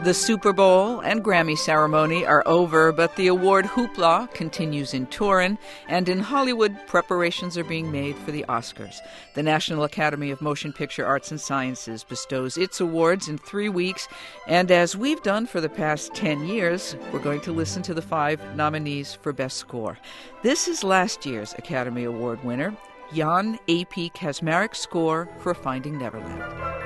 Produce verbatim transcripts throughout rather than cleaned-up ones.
The Super Bowl and Grammy ceremony are over, but the award hoopla continues in Turin, and in Hollywood, preparations are being made for the Oscars. The National Academy of Motion Picture Arts and Sciences bestows its awards in three weeks, and as we've done for the past ten years, we're going to listen to the five nominees for Best Score. This is last year's Academy Award winner, Jan A P Kaczmarek's score for Finding Neverland.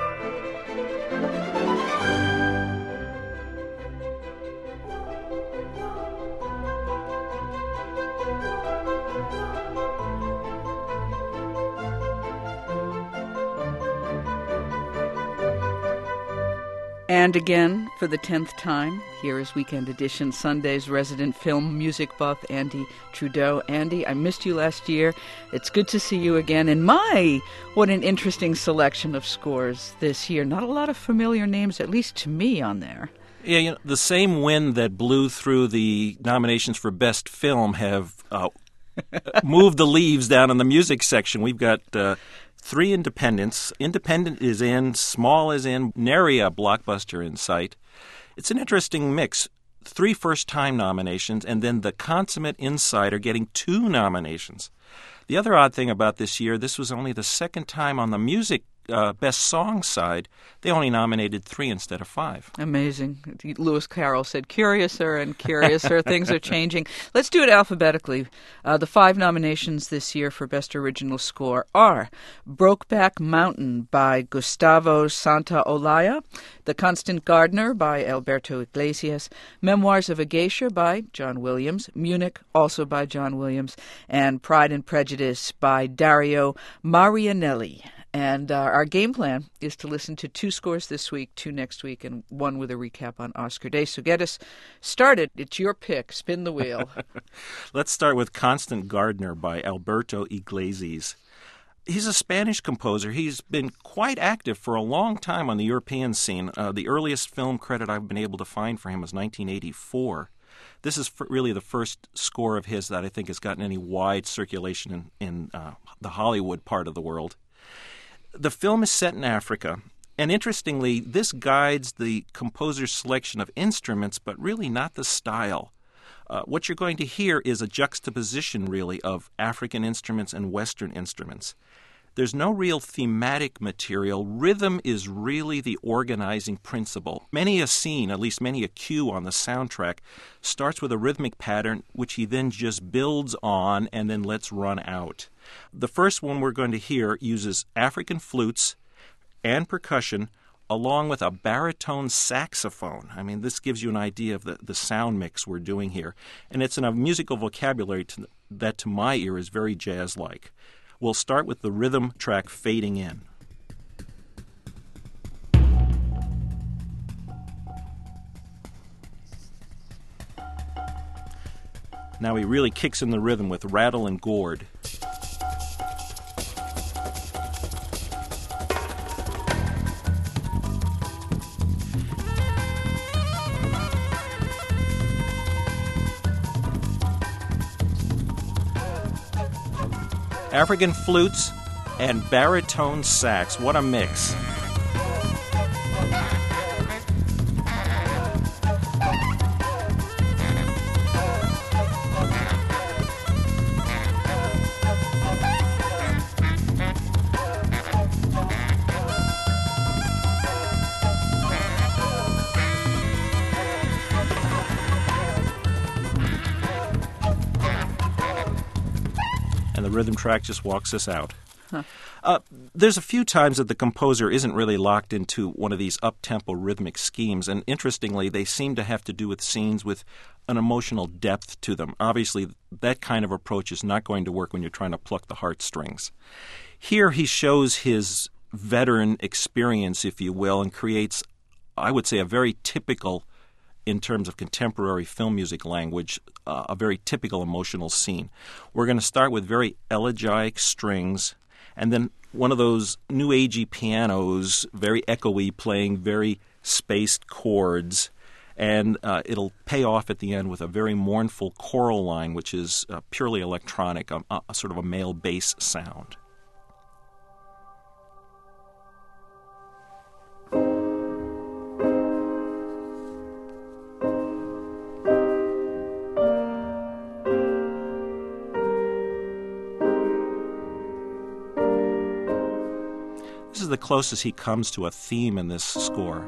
And again, for the tenth time, here is Weekend Edition Sunday's resident film music buff, Andy Trudeau. Andy, I missed you last year. It's good to see you again. And my, what an interesting selection of scores this year. Not a lot of familiar names, at least to me, on there. Yeah, you know, the same wind that blew through the nominations for Best Film have uh, moved the leaves down in the music section. We've got... Uh, Three independents. Independent is in, small is in, nary a blockbuster in sight. It's an interesting mix. Three first-time nominations, and then the consummate insider getting two nominations. The other odd thing about this year, this was only the second time on the music uh, Best Song side, they only nominated three instead of five. Amazing. Lewis Carroll said, curiouser and curiouser. Things are changing. Let's do it alphabetically. Uh, the five nominations this year for Best Original Score are Brokeback Mountain by Gustavo Santaolalla, The Constant Gardener by Alberto Iglesias, Memoirs of a Geisha by John Williams, Munich, also by John Williams, and Pride and Prejudice by Dario Marianelli. And uh, our game plan is to listen to two scores this week, two next week, and one with a recap on Oscar Day. So get us started. It's your pick. Spin the wheel. Let's start with Constant Gardener by Alberto Iglesias. He's a Spanish composer. He's been quite active for a long time on the European scene. Uh, the earliest film credit I've been able to find for him was nineteen eighty-four. This is really the first score of his that I think has gotten any wide circulation in, in uh, the Hollywood part of the world. The film is set in Africa, and interestingly, this guides the composer's selection of instruments, but really not the style. Uh, what you're going to hear is a juxtaposition, really, of African instruments and Western instruments. There's no real thematic material. Rhythm is really the organizing principle. Many a scene, at least many a cue on the soundtrack, starts with a rhythmic pattern, which he then just builds on and then lets run out. The first one we're going to hear uses African flutes and percussion along with a baritone saxophone. I mean, this gives you an idea of the, the sound mix we're doing here. And it's in a musical vocabulary to, that to my ear is very jazz-like. We'll start with the rhythm track fading in. Now he really kicks in the rhythm with rattle and gourd. African flutes and baritone sax. What a mix. And the rhythm track just walks us out. Huh. Uh, there's a few times that the composer isn't really locked into one of these up-tempo rhythmic schemes, and interestingly, they seem to have to do with scenes with an emotional depth to them. Obviously, that kind of approach is not going to work when you're trying to pluck the heartstrings. Here he shows his veteran experience, if you will, and creates, I would say, a very typical, in terms of contemporary film music language, uh, a very typical emotional scene. We're going to start with very elegiac strings, and then one of those new agey pianos, very echoey, playing very spaced chords, and uh, it'll pay off at the end with a very mournful choral line, which is uh, purely electronic, a, a sort of a male bass sound. the closest he comes to a theme in this score.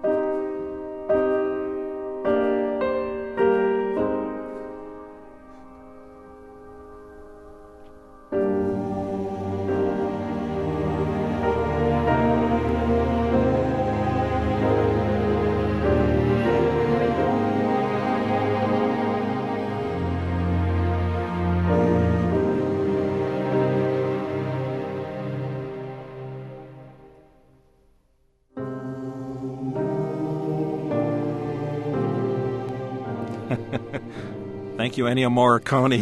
Thank you, Ennio Morricone.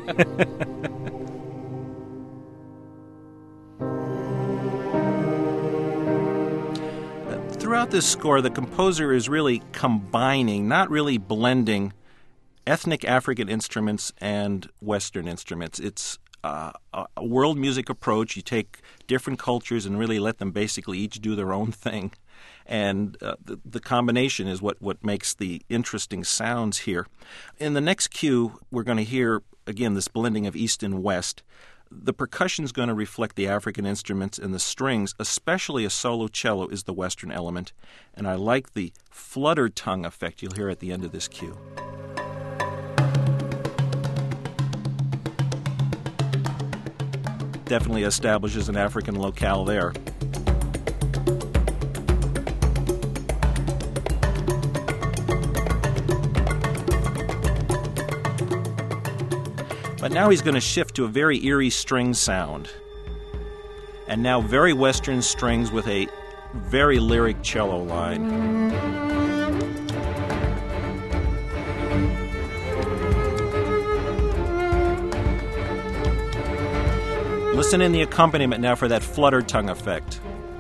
Throughout this score, the composer is really combining, not really blending, ethnic African instruments and Western instruments. It's uh, a world music approach. You take different cultures and really let them basically each do their own thing. And uh, the, the combination is what, what makes the interesting sounds here. In the next cue, we're going to hear, again, this blending of East and West. The percussion is going to reflect the African instruments, and the strings, especially a solo cello, is the Western element. And I like the fluttered tongue effect you'll hear at the end of this cue. Definitely establishes an African locale there. But now he's going to shift to a very eerie string sound. And now very Western strings with a very lyric cello line. Listen in the accompaniment now for that fluttered tongue effect.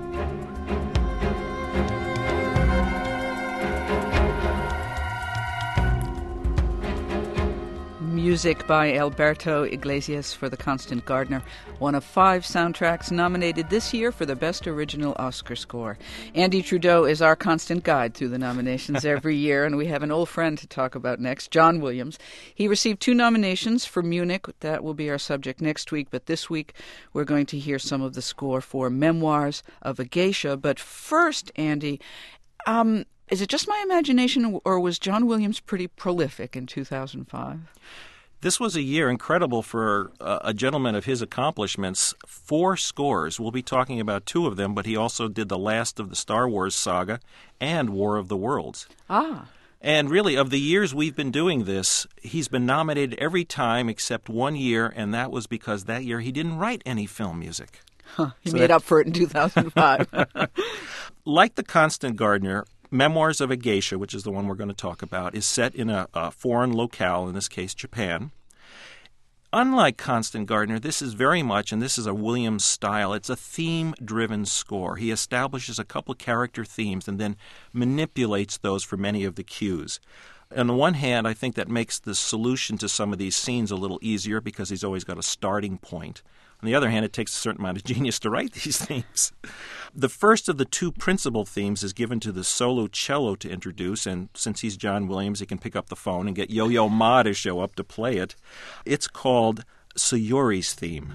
Music by Alberto Iglesias for The Constant Gardener, one of five soundtracks nominated this year for the Best Original Oscar Score. Andy Trudeau is our constant guide through the nominations every year, and we have an old friend to talk about next, John Williams. He received two nominations for Munich. That will be our subject next week, but this week we're going to hear some of the score for Memoirs of a Geisha. But first, Andy, um, is it just my imagination, or was John Williams pretty prolific in two thousand five? This was a year incredible for uh, a gentleman of his accomplishments. Four scores. We'll be talking about two of them, but he also did the last of the Star Wars saga and War of the Worlds. Ah. And really, of the years we've been doing this, he's been nominated every time except one year, and that was because that year he didn't write any film music. Huh, he so made that... up for it in two thousand five. Like The Constant Gardener, Memoirs of a Geisha, which is the one we're going to talk about, is set in a, a foreign locale, in this case Japan. Unlike Constant Gardener, this is very much, and this is a Williams style, it's a theme-driven score. He establishes a couple of character themes and then manipulates those for many of the cues. On the one hand, I think that makes the solution to some of these scenes a little easier because he's always got a starting point. On the other hand, it takes a certain amount of genius to write these themes. The first of the two principal themes is given to the solo cello to introduce, and since he's John Williams, he can pick up the phone and get Yo-Yo Ma to show up to play it. It's called Sayori's Theme.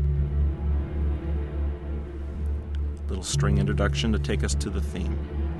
Little string introduction to take us to the theme.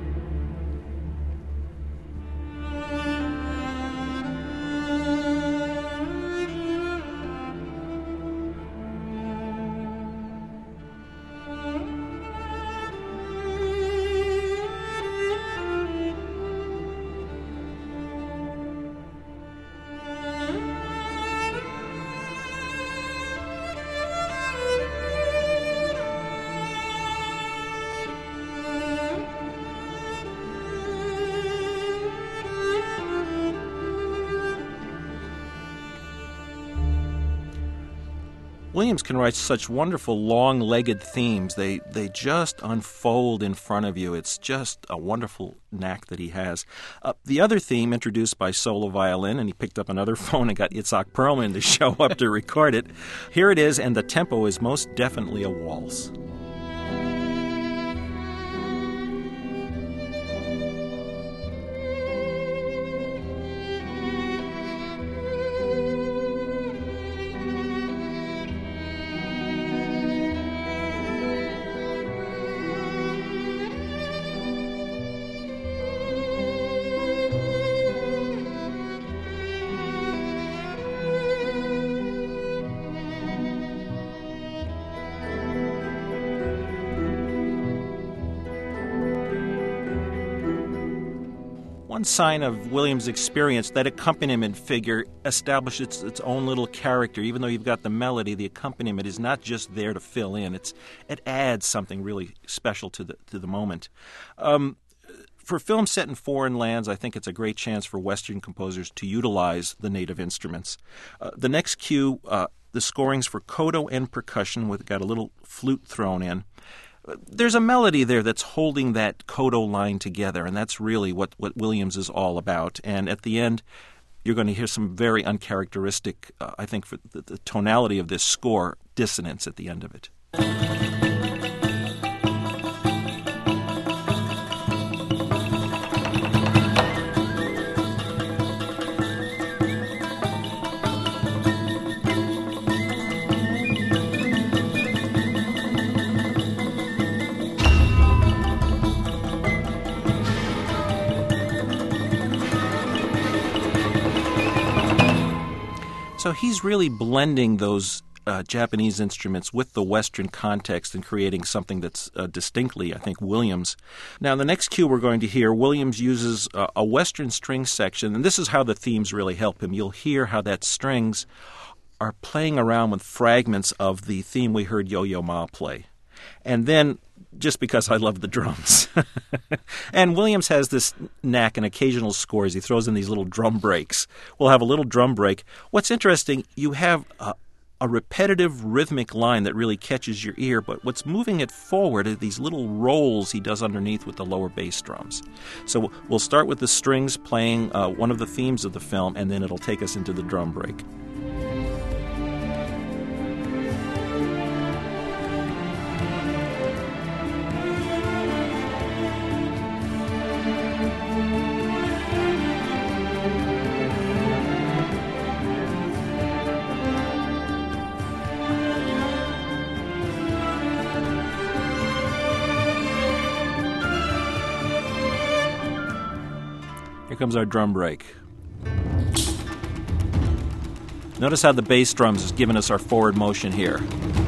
Williams can write such wonderful long-legged themes. They they just unfold in front of you. It's just a wonderful knack that he has. Uh, the other theme introduced by solo violin, and he picked up another phone and got Itzhak Perlman to show up to record it. Here it is, and the tempo is most definitely a waltz. one sign of Williams' experience, that accompaniment figure establishes its, its own little character. Even though you've got the melody, the accompaniment is not just there to fill in. It's it adds something really special to the to the moment. Um, for films set in foreign lands, I think it's a great chance for Western composers to utilize the native instruments. Uh, the next cue, uh, the scorings for koto and percussion, with got a little flute thrown in. There's a melody there that's holding that koto line together, and that's really what, what Williams is all about. And at the end, you're going to hear some very uncharacteristic, uh, I think, for the, the tonality of this score, dissonance at the end of it. So he's really blending those uh, Japanese instruments with the Western context and creating something that's uh, distinctly, I think, Williams. Now, the next cue we're going to hear, Williams uses uh, a Western string section, and this is how the themes really help him. You'll hear how that strings are playing around with fragments of the theme we heard Yo-Yo Ma play. And then, just because I love the drums. And Williams has this knack in occasional scores. He throws in these little drum breaks. We'll have a little drum break. What's interesting, you have a, a repetitive rhythmic line that really catches your ear, but what's moving it forward are these little rolls he does underneath with the lower bass drums. So we'll start with the strings playing uh, one of the themes of the film, and then it'll take us into the drum break. Here comes our drum break. Notice how the bass drums is giving us our forward motion here.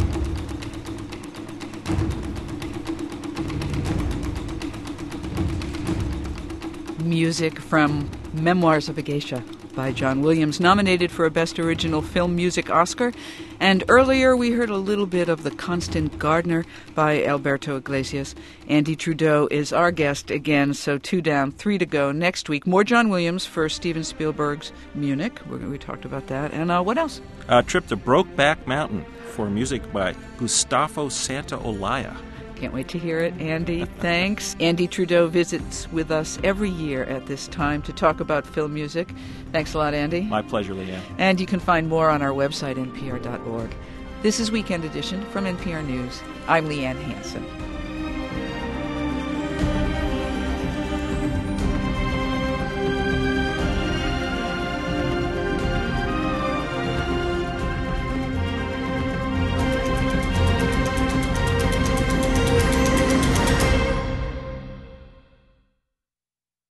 Music from Memoirs of a Geisha by John Williams, nominated for a Best Original Film Music Oscar. And earlier we heard a little bit of The Constant Gardener by Alberto Iglesias. Andy Trudeau is our guest again, so two down, three to go next week. More John Williams for Steven Spielberg's Munich. We're, we talked about that. And uh, what else? A trip to Brokeback Mountain for music by Gustavo Santaolalla. Can't wait to hear it, Andy. Thanks. Andy Trudeau visits with us every year at this time to talk about film music. Thanks a lot, Andy. My pleasure, Leanne. And you can find more on our website, N P R dot org. This is Weekend Edition from N P R News. I'm Leanne Hansen.